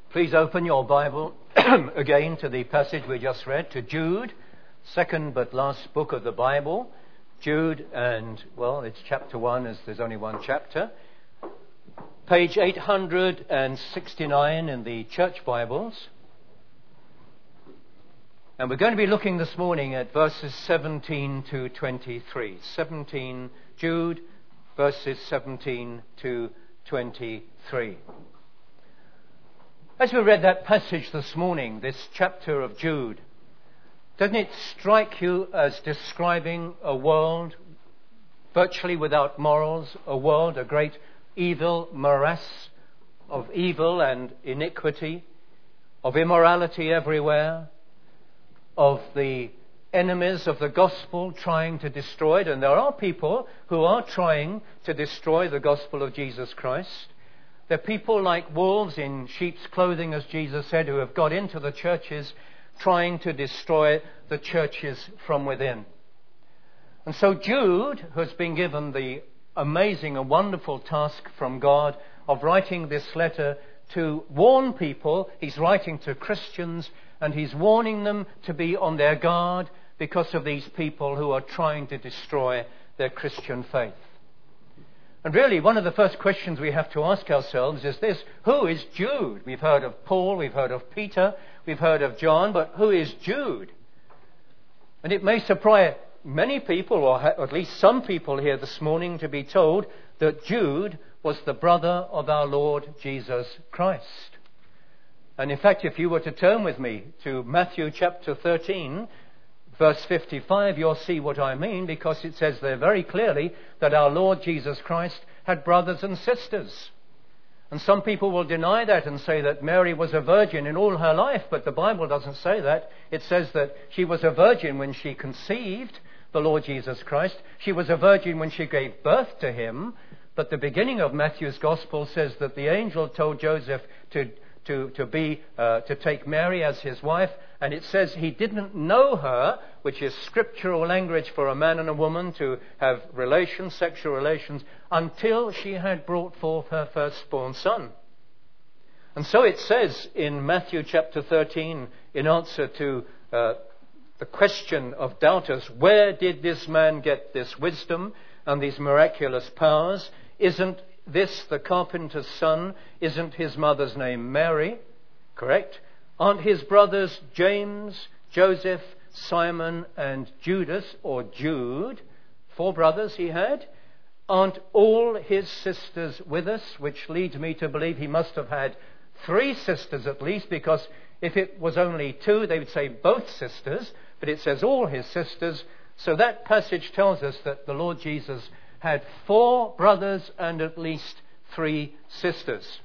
Please open your Bible again to the passage we just read, to Jude, second but last book of the Bible. Jude, and, well, it's chapter 1 as there's only one chapter. Page 869 in the church Bibles. And we're going to be looking this morning at verses 17 to 23. Jude, verses 17 to 23. As we read that passage this morning, this chapter of Jude, doesn't it strike you as describing a world virtually without morals, a world, a great evil morass of evil and iniquity, of immorality everywhere, of the enemies of the gospel trying to destroy it? And there are people who are trying to destroy the gospel of Jesus Christ. They're people like wolves in sheep's clothing, as Jesus said, who have got into the churches trying to destroy the churches from within. And so Jude has been given the amazing and wonderful task from God of writing this letter to warn people. He's writing to Christians and he's warning them to be on their guard because of these people who are trying to destroy their Christian faith. And really, one of the first questions we have to ask ourselves is this: who is Jude? We've heard of Paul, we've heard of Peter, we've heard of John, but who is Jude? And it may surprise many people, or at least some people here this morning, to be told that Jude was the brother of our Lord Jesus Christ. And in fact, if you were to turn with me to Matthew chapter 13, verse 55, you'll see what I mean, because it says there very clearly that our Lord Jesus Christ had brothers and sisters. And some people will deny that and say that Mary was a virgin in all her life, but the Bible doesn't say that. It says that she was a virgin when she conceived the Lord Jesus Christ. She was a virgin when she gave birth to him. But the beginning of Matthew's Gospel says that the angel told Joseph to take Mary as his wife, and it says he didn't know her, which is scriptural language for a man and a woman to have relations, sexual relations, until she had brought forth her firstborn son. And so it says in Matthew chapter 13, in answer to the question of doubters, where did this man get this wisdom and these miraculous powers? Isn't this the carpenter's son? Isn't his mother's name Mary? Correct. Aren't his brothers James, Joseph, Simon, and Judas, or Jude? 4 brothers he had. Aren't all his sisters with us? Which leads me to believe he must have had 3 sisters at least, because if it was only 2, they would say both sisters, but it says all his sisters. So that passage tells us that the Lord Jesus had 4 brothers and at least 3 sisters.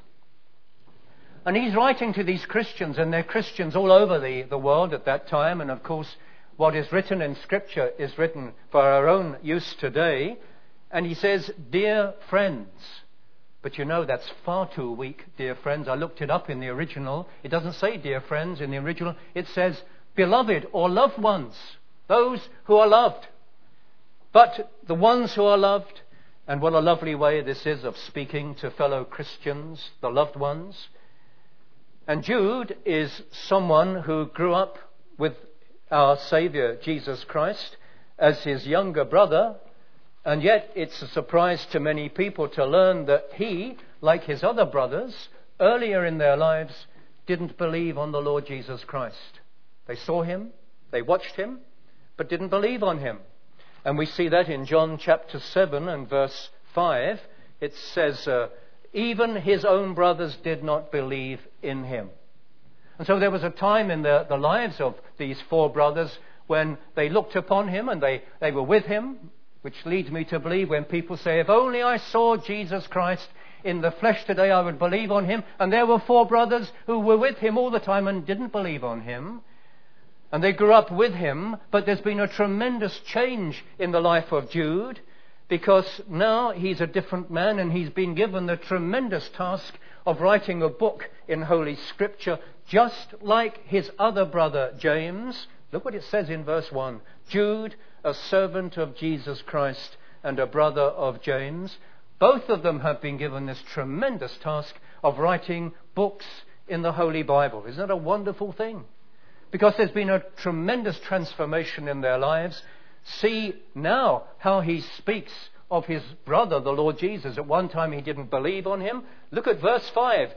And he's writing to these Christians, and they're Christians all over the world at that time. And of course, what is written in Scripture is written for our own use today. And he says, dear friends. But you know, that's far too weak, dear friends. I looked it up in the original. It doesn't say dear friends in the original. It says beloved or loved ones, those who are loved. But the ones who are loved, and what a lovely way this is of speaking to fellow Christians, the loved ones. And Jude is someone who grew up with our Saviour Jesus Christ as his younger brother, and yet it's a surprise to many people to learn that he, like his other brothers, earlier in their lives, didn't believe on the Lord Jesus Christ. They saw him, they watched him, but didn't believe on him. And we see that in John chapter 7 and verse 5. It says, even his own brothers did not believe in him. And so there was a time in the lives of these 4 brothers when they looked upon him and they were with him, which leads me to believe when people say, if only I saw Jesus Christ in the flesh today, I would believe on him. And there were 4 brothers who were with him all the time and didn't believe on him. And they grew up with him, but there's been a tremendous change in the life of Jude, because now he's a different man and he's been given the tremendous task of writing a book in Holy Scripture, just like his other brother James. Look what it says in verse 1. Jude, a servant of Jesus Christ and a brother of James. Both of them have been given this tremendous task of writing books in the Holy Bible. Isn't that a wonderful thing? Because there's been a tremendous transformation in their lives. See now how he speaks of his brother, the Lord Jesus. At one time he didn't believe on him. Look at verse 5.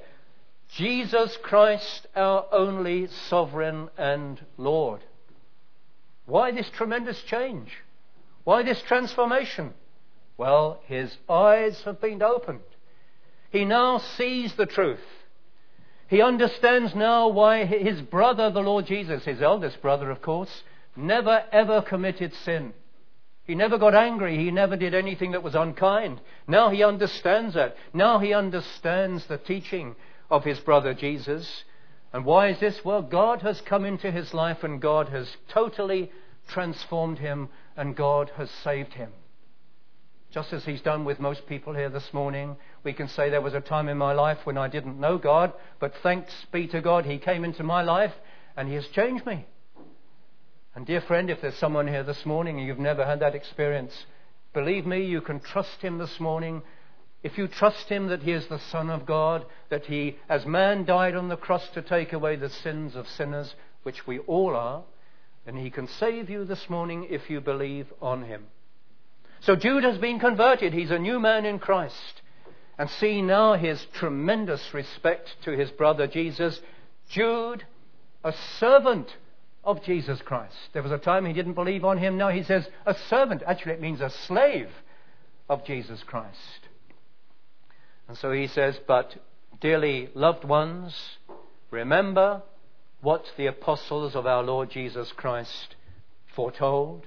Jesus Christ, our only sovereign and Lord. Why this tremendous change? Why this transformation? Well, his eyes have been opened. He now sees the truth. He understands now why his brother, the Lord Jesus, his eldest brother, of course, never ever committed sin. He never got angry. He never did anything that was unkind. Now he understands that. Now he understands the teaching of his brother Jesus. And why is this? Well, God has come into his life and God has totally transformed him and God has saved him. Just as he's done with most people here this morning, we can say there was a time in my life when I didn't know God, but thanks be to God, he came into my life and he has changed me. And dear friend, if there's someone here this morning and you've never had that experience, believe me, you can trust him this morning. If you trust him that he is the Son of God, that he, as man, died on the cross to take away the sins of sinners, which we all are, then he can save you this morning if you believe on him. So Jude has been converted. He's a new man in Christ. And see now his tremendous respect to his brother Jesus. Jude, a servant of Jesus Christ. There was a time he didn't believe on him. Now he says a servant. Actually, it means a slave of Jesus Christ. And so he says, but dearly loved ones, remember what the apostles of our Lord Jesus Christ foretold.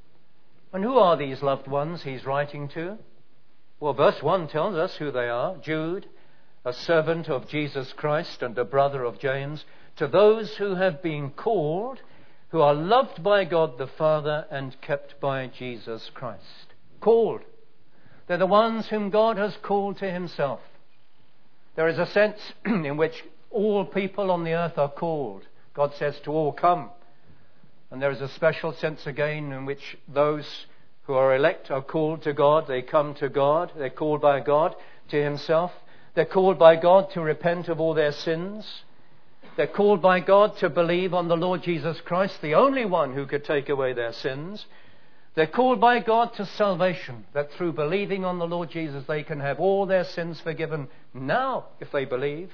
And who are these loved ones he's writing to? Well, verse 1 tells us who they are. Jude, a servant of Jesus Christ and a brother of James, to those who have been called, who are loved by God the Father and kept by Jesus Christ. Called. They're the ones whom God has called to himself. There is a sense in which all people on the earth are called. God says to all, come. And there is a special sense again in which those who are elect are called to God. They come to God. They're called by God to himself. They're called by God to repent of all their sins. They're called by God to believe on the Lord Jesus Christ, the only one who could take away their sins. They're called by God to salvation, that through believing on the Lord Jesus they can have all their sins forgiven now if they believe.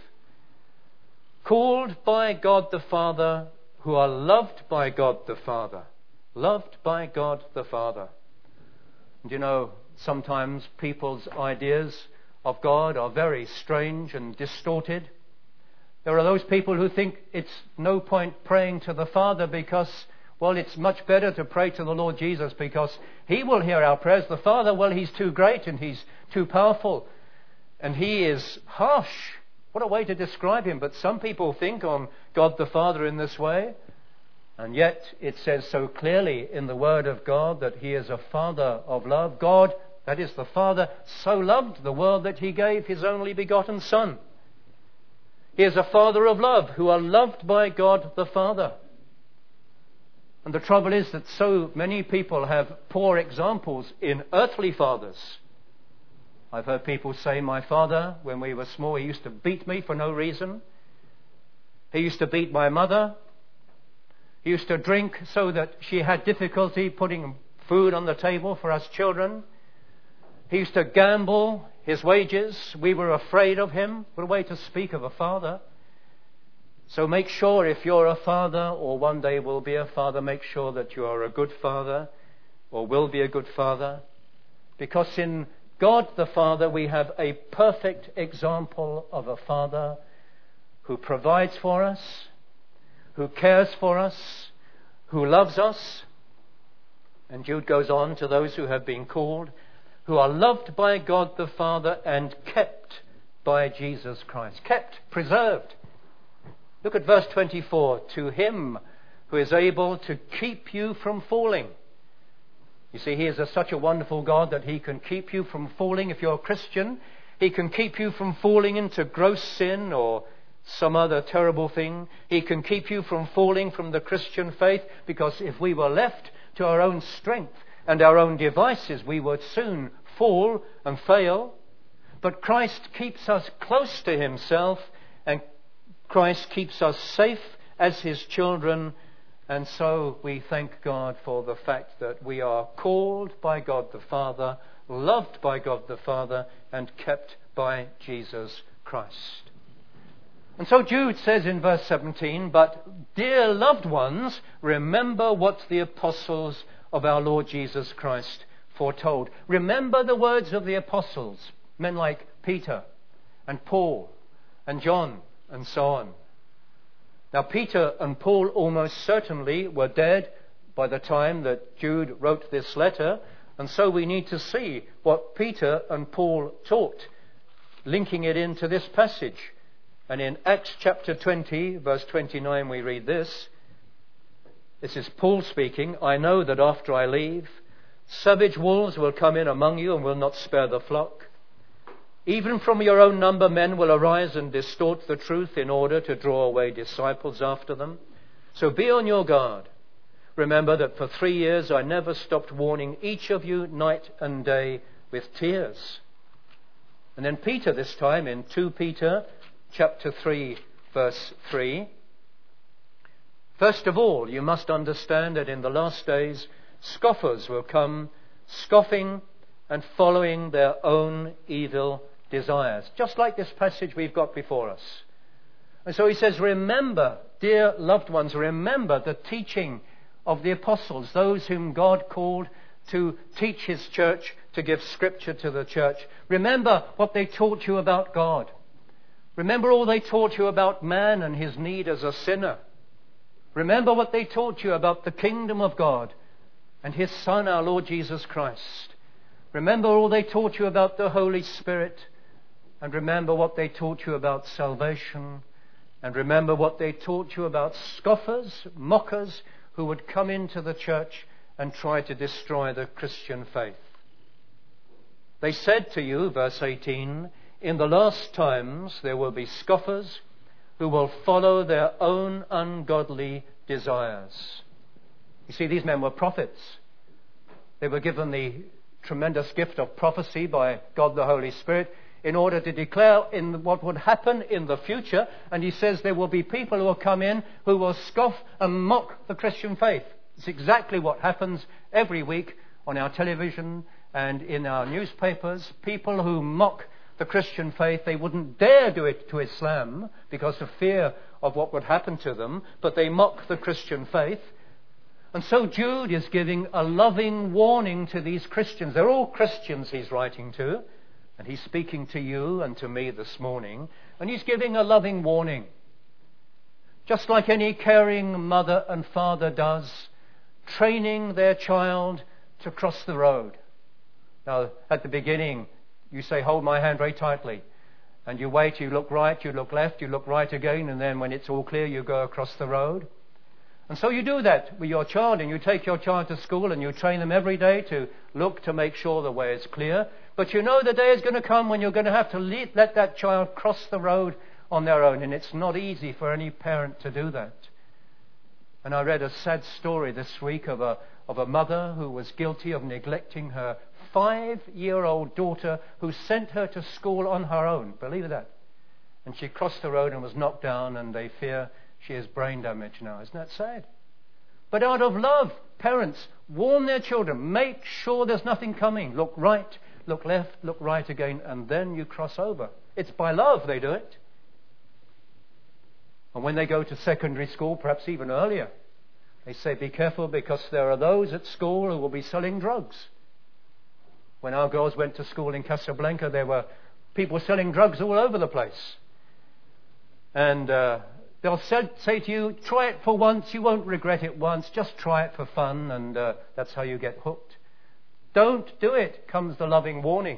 Called by God the Father, who are loved by God the Father. Loved by God the Father. And you know, sometimes people's ideas of God are very strange and distorted. There are those people who think it's no point praying to the Father because, well, it's much better to pray to the Lord Jesus because he will hear our prayers. The Father, well, he's too great and he's too powerful and he is harsh. What a way to describe him. But some people think on God the Father in this way. And yet it says so clearly in the Word of God that he is a Father of love. God, that is the Father, so loved the world that he gave his only begotten Son. He is a Father of love, who are loved by God the Father. And the trouble is that so many people have poor examples in earthly fathers. I've heard people say, my father, when we were small, he used to beat me for no reason. He used to beat my mother. He used to drink so that she had difficulty putting food on the table for us children. He used to gamble his wages. We were afraid of him. What a way to speak of a father. So make sure, if you're a father or one day will be a father, make sure that you are a good father or will be a good father. Because in God the Father we have a perfect example of a father who provides for us, who cares for us, who loves us. And Jude goes on, to those who have been called, who are loved by God the Father and kept by Jesus Christ. Kept, preserved. Look at verse 24. To him who is able to keep you from falling. You see, he is such a wonderful God that he can keep you from falling. If you're a Christian, he can keep you from falling into gross sin or some other terrible thing. He can keep you from falling from the Christian faith, because if we were left to our own strength and our own devices, we would soon fall and fail. But Christ keeps us close to himself and Christ keeps us safe as his children, and so we thank God for the fact that we are called by God the Father, loved by God the Father, and kept by Jesus Christ. And so Jude says in verse 17, "But dear loved ones, remember what the apostles of our Lord Jesus Christ foretold." Remember the words of the apostles, men like Peter and Paul and John and so on. Now, Peter and Paul almost certainly were dead by the time that Jude wrote this letter, and so we need to see what Peter and Paul taught, linking it into this passage. And in Acts chapter 20, verse 29, we read this. This is Paul speaking. "I know that after I leave, savage wolves will come in among you and will not spare the flock. Even from your own number men will arise and distort the truth in order to draw away disciples after them. So be on your guard. Remember that for 3 years I never stopped warning each of you night and day with tears." And then Peter this time in 2 Peter chapter 3 verse 3. "First of all, you must understand that in the last days scoffers will come, scoffing and following their own evil desires." Just like this passage we've got before us. And so he says, remember, dear loved ones, remember the teaching of the apostles, those whom God called to teach his church, to give scripture to the church. Remember what they taught you about God. Remember all they taught you about man and his need as a sinner. Remember what they taught you about the kingdom of God and his Son, our Lord Jesus Christ. Remember all they taught you about the Holy Spirit. And remember what they taught you about salvation. And remember what they taught you about scoffers, mockers, who would come into the church and try to destroy the Christian faith. They said to you, verse 18, "In the last times there will be scoffers who will follow their own ungodly desires." You see, these men were prophets. They were given the tremendous gift of prophecy by God the Holy Spirit in order to declare in what would happen in the future. And he says there will be people who will come in who will scoff and mock the Christian faith. It's exactly what happens every week on our television and in our newspapers. People who mock the Christian faith, they wouldn't dare do it to Islam because of fear of what would happen to them, but they mock the Christian faith. And so Jude is giving a loving warning to these Christians. They're all Christians he's writing to, and he's speaking to you and to me this morning, and he's giving a loving warning. Just like any caring mother and father does, training their child to cross the road. Now, at the beginning, you say, "Hold my hand very tightly." And you wait, you look right, you look left, you look right again, and then when it's all clear, you go across the road. And so you do that with your child, and you take your child to school, and you train them every day to look to make sure the way is clear. But you know the day is going to come when you're going to have to let that child cross the road on their own, and it's not easy for any parent to do that. And I read a sad story this week of a mother who was guilty of neglecting her 5-year-old daughter, who sent her to school on her own. Believe that. And she crossed the road and was knocked down, and they fear she has brain damage now. Isn't that sad? But out of love, parents warn their children. Make sure there's nothing coming. Look right, look left, look right again, and then you cross over. It's by love they do it. And when they go to secondary school, perhaps even earlier, they say, be careful because there are those at school who will be selling drugs. When our girls went to school in Casablanca, there were people selling drugs all over the place. And they'll say to you, try it for once, you won't regret it once, just try it for fun, and that's how you get hooked. Don't do it, comes the loving warning.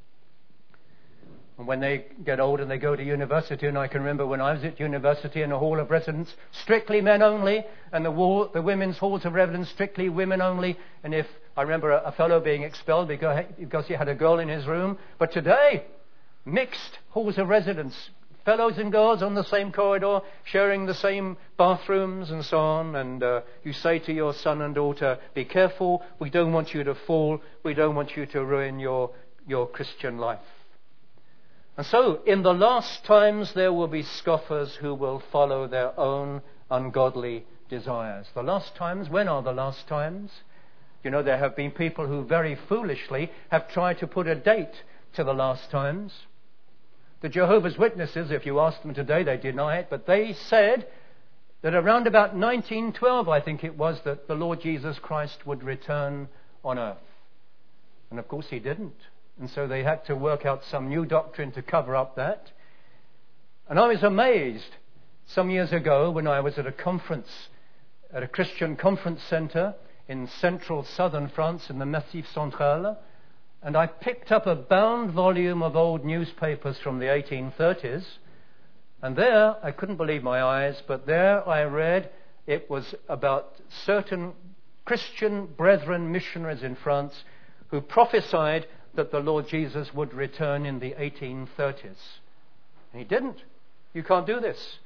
And when they get old and they go to university, and I can remember when I was at university in a hall of residence, strictly men only, and the women's halls of residence, strictly women only. And if I remember a fellow being expelled because he had a girl in his room. But today, mixed halls of residence, fellows and girls on the same corridor, sharing the same bathrooms and so on. And you say to your son and daughter, be careful, we don't want you to fall, we don't want you to ruin your Christian life. And so, in the last times, there will be scoffers who will follow their own ungodly desires. The last times, when are the last times? You know, there have been people who very foolishly have tried to put a date to the last times. The Jehovah's Witnesses, if you ask them today, they deny it, but they said that around about 1912, I think it was, that the Lord Jesus Christ would return on earth. And of course he didn't. And so they had to work out some new doctrine to cover up that. And I was amazed some years ago when I was at a conference, at a Christian conference centre in central southern France in the Massif Central, and I picked up a bound volume of old newspapers from the 1830s, and there, I couldn't believe my eyes, but there I read it was about certain Christian brethren missionaries in France who prophesied that the Lord Jesus would return in the 1830s. And he didn't. You can't do this.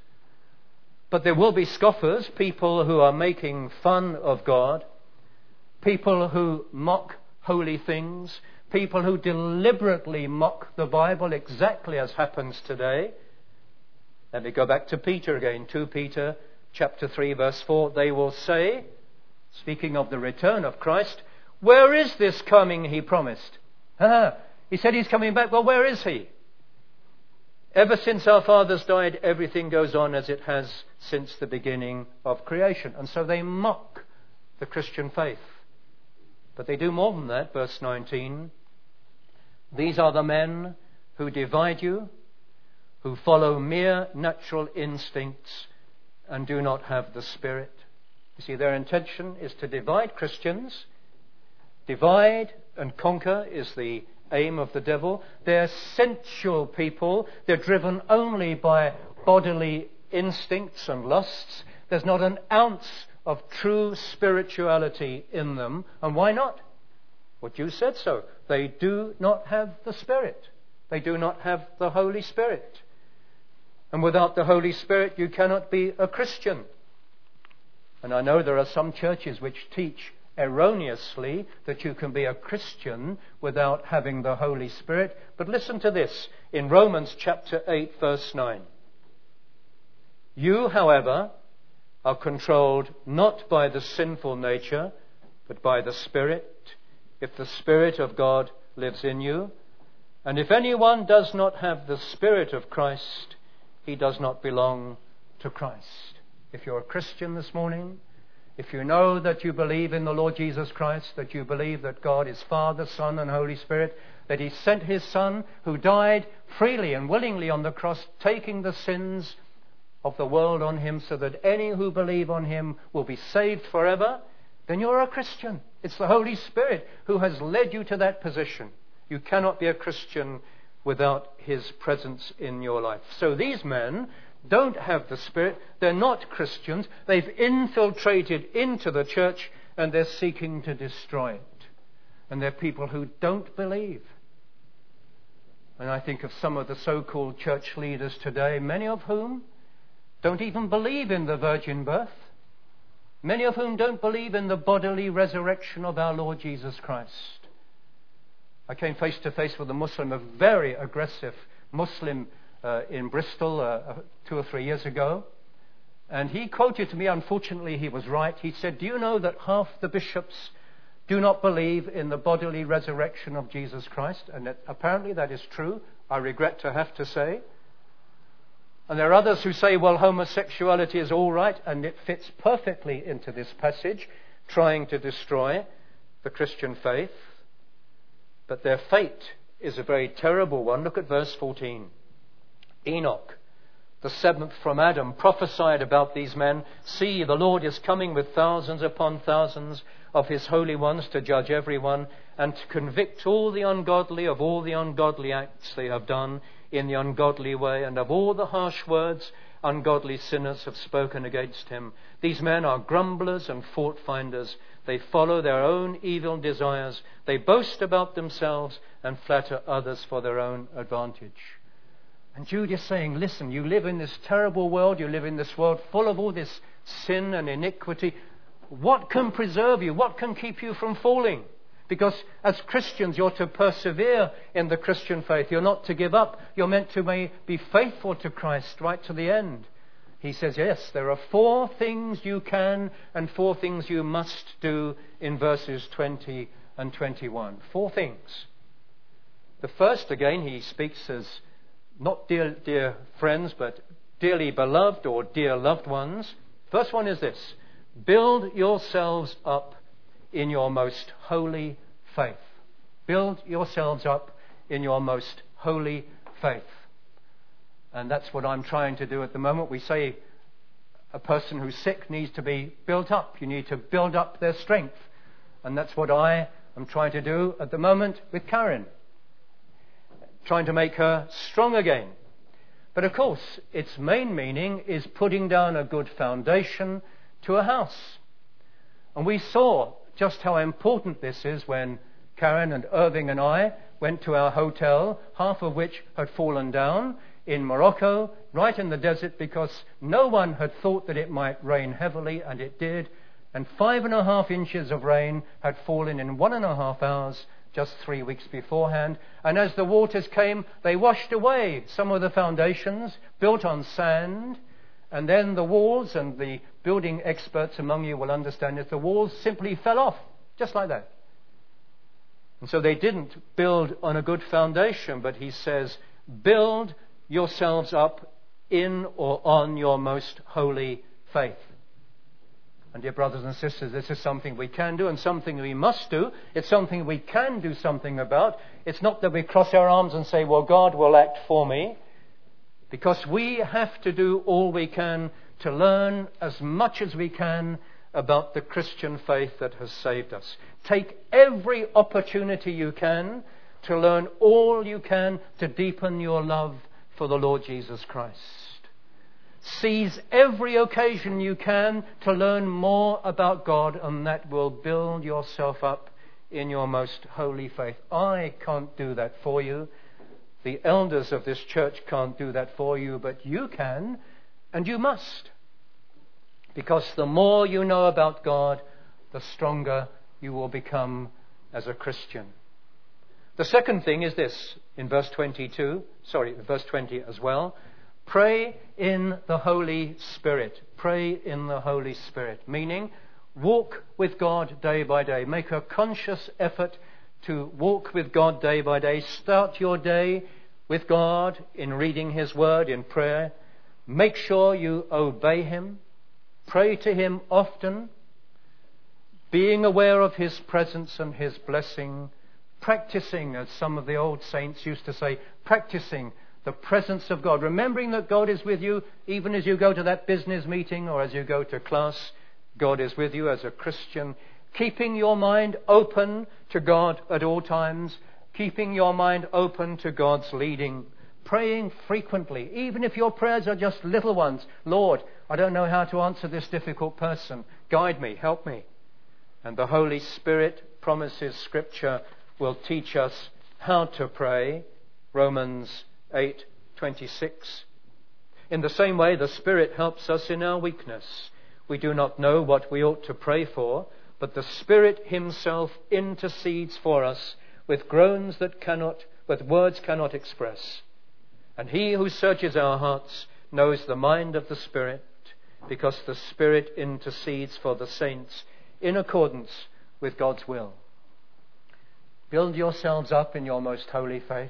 But there will be scoffers, people who are making fun of God, people who mock holy things, people who deliberately mock the Bible, exactly as happens today. Let me go back to Peter again, 2 Peter chapter 3 verse 4. They will say, speaking of the return of Christ, where is this coming he promised? He said he's coming back. Well, where is he? Ever since our fathers died, everything goes on as it has since the beginning of creation. And so they mock the Christian faith. But they do more than that, verse 19. These are the men who divide you, who follow mere natural instincts and do not have the Spirit. You see, their intention is to divide Christians. Divide and conquer is the aim of the devil. They're sensual people. They're driven only by bodily instincts and lusts. There's not an ounce of true spirituality in them. And why not? Well, you said so. They do not have the Spirit. They do not have the Holy Spirit. And without the Holy Spirit, you cannot be a Christian. And I know there are some churches which teach erroneously that you can be a Christian without having the Holy Spirit. But listen to this in Romans chapter 8, verse 9. You, however, are controlled not by the sinful nature, but by the Spirit, if the Spirit of God lives in you. And if anyone does not have the Spirit of Christ, he does not belong to Christ. If you're a Christian this morning, if you know that you believe in the Lord Jesus Christ, that you believe that God is Father, Son, and Holy Spirit, that He sent His Son who died freely and willingly on the cross, taking the sins of the world on Him so that any who believe on Him will be saved forever, then you're a Christian. It's the Holy Spirit who has led you to that position. You cannot be a Christian without His presence in your life. So these men don't have the Spirit. They're not Christians. They've infiltrated into the church and they're seeking to destroy it. And they're people who don't believe. And I think of some of the so-called church leaders today, many of whom don't even believe in the virgin birth. Many of whom don't believe in the bodily resurrection of our Lord Jesus Christ. I came face to face with a Muslim, a very aggressive Muslim in Bristol 2 or 3 years ago. And he quoted to me, unfortunately he was right, he said, do you know that half the bishops do not believe in the bodily resurrection of Jesus Christ? And apparently that is true, I regret to have to say. And there are others who say, well, homosexuality is all right, and it fits perfectly into this passage, trying to destroy the Christian faith. But their fate is a very terrible one. Look at verse 14. Enoch, the seventh from Adam, prophesied about these men. See, the Lord is coming with thousands upon thousands of His holy ones to judge everyone and to convict all the ungodly of all the ungodly acts they have done in the ungodly way, and of all the harsh words ungodly sinners have spoken against Him. These men are grumblers and fault finders. They follow their own evil desires. They boast about themselves and flatter others for their own advantage. And Jude is saying, listen, you live in this terrible world, you live in this world full of all this sin and iniquity. What can preserve you? What can keep you from falling? Because as Christians, you're to persevere in the Christian faith. You're not to give up. You're meant to be faithful to Christ right to the end. He says, yes, there are 4 things you can and 4 things you must do in verses 20 and 21. 4 things. The first, again, he speaks as not dear friends, but dearly beloved or dear loved ones. First one is this: build yourselves up in your most holy faith. Build yourselves up in your most holy faith. And that's what I'm trying to do at the moment. We say a person who's sick needs to be built up. You need to build up their strength. And that's what I am trying to do at the moment with Karen. Trying to make her strong again. But of course, its main meaning is putting down a good foundation to a house. And we saw just how important this is when Karen and Irving and I went to our hotel, half of which had fallen down in Morocco, right in the desert, because no one had thought that it might rain heavily, and it did. And 5.5 inches of rain had fallen in 1.5 hours, just 3 weeks beforehand. And as the waters came, they washed away some of the foundations built on sand. And then the walls, and the building experts among you will understand this, the walls simply fell off, just like that. And so they didn't build on a good foundation, but he says, build yourselves up in or on your most holy faith. And dear brothers and sisters, this is something we can do and something we must do. It's something we can do something about. It's not that we cross our arms and say, well, God will act for me. Because we have to do all we can to learn as much as we can about the Christian faith that has saved us. Take every opportunity you can to learn all you can to deepen your love for the Lord Jesus Christ. Seize every occasion you can to learn more about God, and that will build yourself up in your most holy faith. I can't do that for you. The elders of this church can't do that for you, but you can, and you must. Because the more you know about God, the stronger you will become as a Christian. The second thing is this, in verse 20 as well. Pray in the Holy Spirit. Pray in the Holy Spirit. Meaning, walk with God day by day. Make a conscious effort to walk with God day by day. Start your day with God in reading His Word, in prayer. Make sure you obey Him. Pray to Him often. Being aware of His presence and His blessing. Practicing, as some of the old saints used to say, practicing the presence of God. Remembering that God is with you even as you go to that business meeting or as you go to class. God is with you as a Christian. Keeping your mind open to God at all times. Keeping your mind open to God's leading. Praying frequently, even if your prayers are just little ones. Lord, I don't know how to answer this difficult person. Guide me, help me. And the Holy Spirit, promises Scripture, will teach us how to pray. Romans 8:26. In the same way, the Spirit helps us in our weakness. We do not know what we ought to pray for, but the Spirit Himself intercedes for us with groans that words cannot express. And He who searches our hearts knows the mind of the Spirit, because the Spirit intercedes for the saints in accordance with God's will. Build yourselves up in your most holy faith.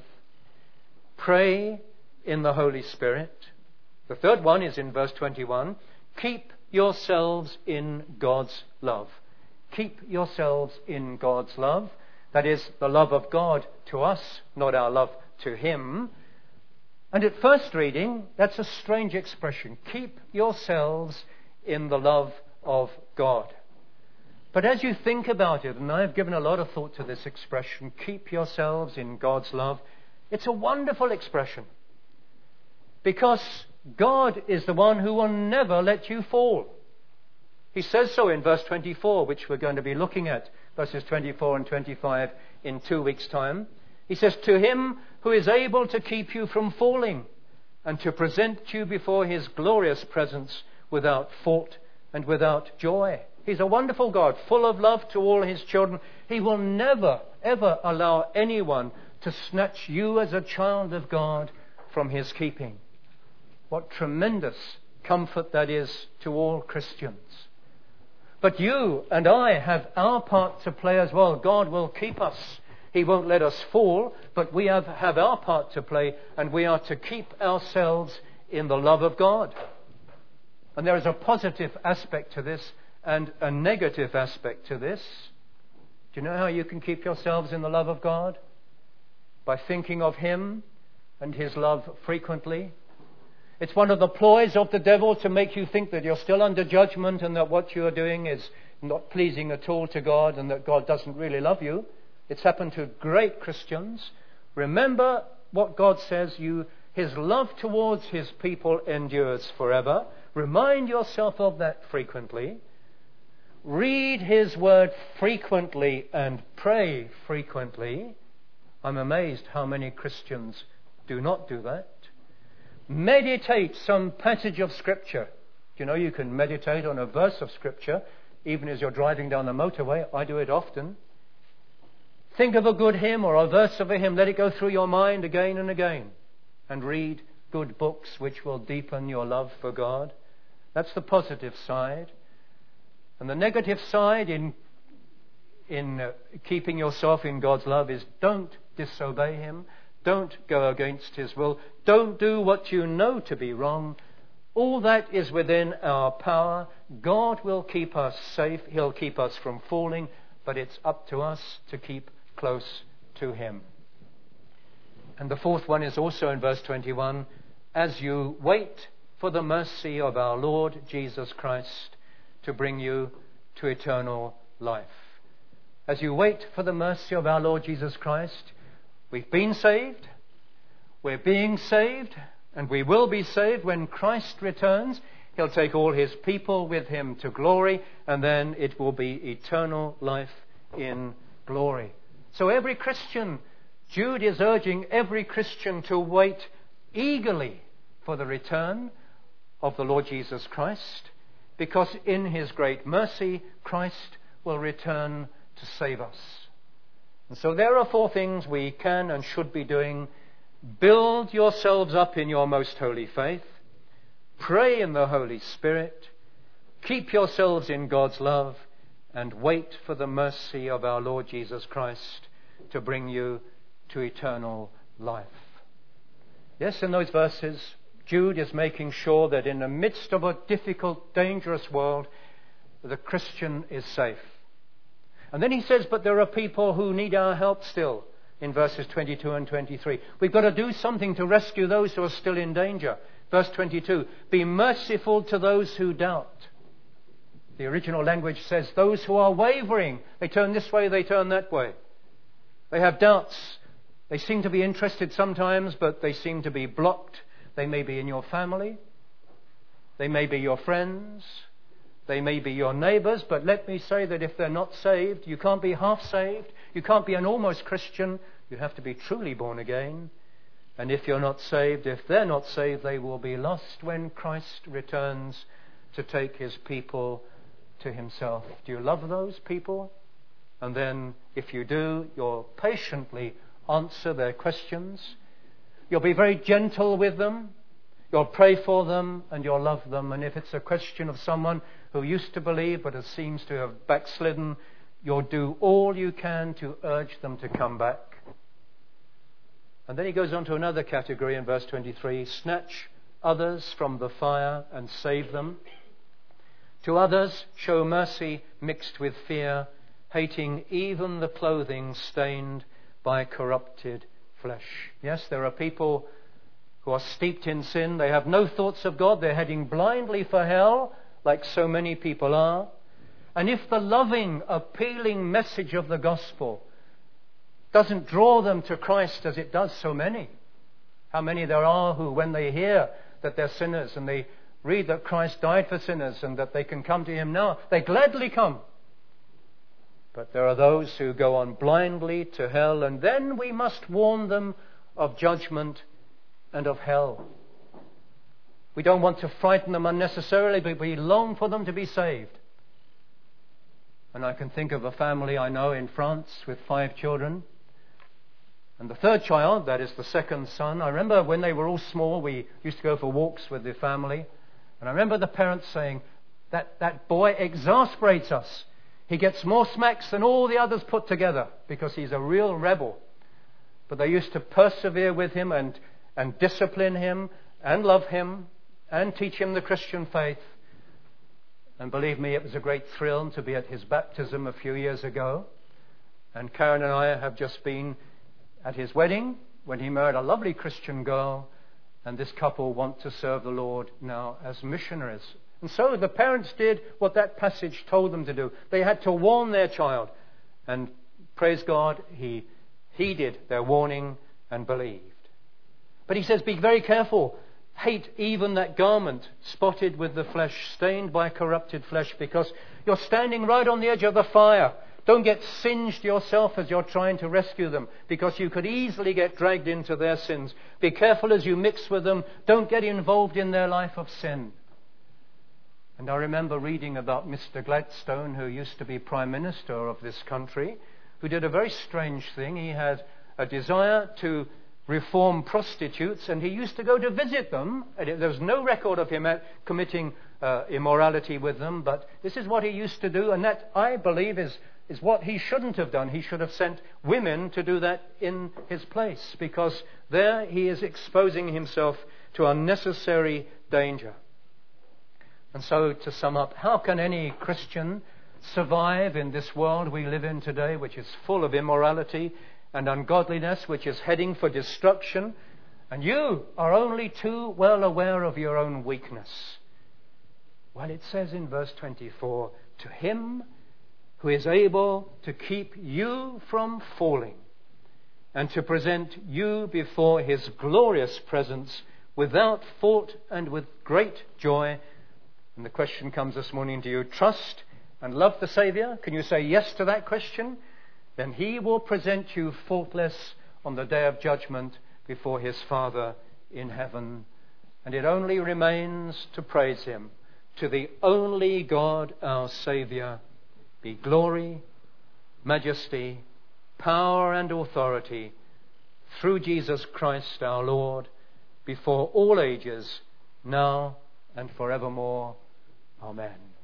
Pray in the Holy Spirit. The third one is in verse 21. Keep yourselves in God's love. Keep yourselves in God's love. That is the love of God to us, not our love to Him. And at first reading, that's a strange expression. Keep yourselves in the love of God. But as you think about it, and I've given a lot of thought to this expression, keep yourselves in God's love, it's a wonderful expression. Because God is the one who will never let you fall. He says so in verse 24, which we're going to be looking at, verses 24 and 25 in 2 weeks' time. He says, to Him who is able to keep you from falling and to present you before His glorious presence without fault and without joy. He's a wonderful God, full of love to all his children. He will never, ever allow anyone to snatch you as a child of God from his keeping. What tremendous comfort that is to all Christians. But you and I have our part to play as well. God will keep us. He won't let us fall, but we have our part to play, and we are to keep ourselves in the love of God. And there is a positive aspect to this and a negative aspect to this. Do you know how you can keep yourselves in the love of God? By thinking of him and his love frequently. It's one of the ploys of the devil to make you think that you're still under judgment and that what you are doing is not pleasing at all to God and that God doesn't really love you. It's happened to great Christians. Remember what God says, his love towards his people endures forever. Remind yourself of that frequently. Read his word frequently and pray frequently. I'm amazed how many Christians do not do that. Meditate some passage of Scripture. You know, you can meditate on a verse of Scripture even as you're driving down the motorway. I do it often. Think of a good hymn or a verse of a hymn. Let it go through your mind again and again. And read good books which will deepen your love for God. That's the positive side. And the negative side in keeping yourself in God's love is don't disobey him. Don't go against his will. Don't do what you know to be wrong. All that is within our power. God will keep us safe. He'll keep us from falling. But it's up to us to keep close to him. And the fourth one is also in verse 21. As you wait for the mercy of our Lord Jesus Christ to bring you to eternal life. As you wait for the mercy of our Lord Jesus Christ, we've been saved, we're being saved, and we will be saved when Christ returns. He'll take all his people with him to glory, and then it will be eternal life in glory. So every Christian, Jude is urging every Christian to wait eagerly for the return of the Lord Jesus Christ, because in his great mercy, Christ will return to save us. And so there are four things we can and should be doing. Build yourselves up in your most holy faith. Pray in the Holy Spirit. Keep yourselves in God's love. And wait for the mercy of our Lord Jesus Christ to bring you to eternal life. Yes, in those verses, Jude is making sure that in the midst of a difficult, dangerous world, the Christian is safe. And then he says, but there are people who need our help still, in verses 22 and 23. We've got to do something to rescue those who are still in danger. Verse 22, be merciful to those who doubt. The original language says those who are wavering. They turn this way, they turn that way. They have doubts. They seem to be interested sometimes, but they seem to be blocked. They may be in your family. They may be your friends. They may be your neighbours, but let me say that if they're not saved, you can't be half saved. You can't be an almost Christian. You have to be truly born again. And if you're not saved, if they're not saved, they will be lost when Christ returns to take his people to himself. Do you love those people? And then, if you do, you'll patiently answer their questions. You'll be very gentle with them. You'll pray for them and you'll love them. And if it's a question of someone who used to believe but seems to have backslidden, you'll do all you can to urge them to come back. And then he goes on to another category in verse 23. Snatch others from the fire and save them. To others show mercy mixed with fear, hating even the clothing stained by corrupted flesh. Yes, there are people who are steeped in sin. They have no thoughts of God. They're heading blindly for hell, like so many people are. And if the loving, appealing message of the gospel doesn't draw them to Christ as it does so many, how many there are who, when they hear that they're sinners and they read that Christ died for sinners and that they can come to him now, they gladly come. But there are those who go on blindly to hell, and then we must warn them of judgment and of hell. We don't want to frighten them unnecessarily, but we long for them to be saved. And I can think of a family I know in France with 5 children. And the third child, that is the second son, I remember when they were all small, we used to go for walks with the family. And I remember the parents saying, that boy exasperates us. He gets more smacks than all the others put together because he's a real rebel. But they used to persevere with him and discipline him and love him and teach him the Christian faith. And believe me, it was a great thrill to be at his baptism a few years ago. And Karen and I have just been at his wedding when he married a lovely Christian girl. And this couple want to serve the Lord now as missionaries. And so the parents did what that passage told them to do. They had to warn their child. And praise God, he heeded their warning and believed. But he says, be very careful. Hate even that garment spotted with the flesh, stained by corrupted flesh, because you're standing right on the edge of the fire. Don't get singed yourself as you're trying to rescue them, because you could easily get dragged into their sins. Be careful as you mix with them. Don't get involved in their life of sin. And I remember reading about Mr. Gladstone, who used to be Prime Minister of this country, who did a very strange thing. He had a desire to reform prostitutes, and he used to go to visit them. There's no record of him committing immorality with them, but this is what he used to do, and that, I believe, is what he shouldn't have done. He should have sent women to do that in his place, because there he is exposing himself to unnecessary danger. And so, to sum up, how can any Christian survive in this world we live in today, which is full of immorality and ungodliness, which is heading for destruction? And you are only too well aware of your own weakness. Well, it says in verse 24, to him who is able to keep you from falling and to present you before his glorious presence without fault and with great joy. And the question comes this morning, do you trust and love the Saviour? Can you say yes to that question? Then he will present you faultless on the day of judgment before his Father in heaven. And it only remains to praise him. To the only God, our Saviour, be glory, majesty, power and authority through Jesus Christ our Lord, before all ages, now and forevermore. Amen.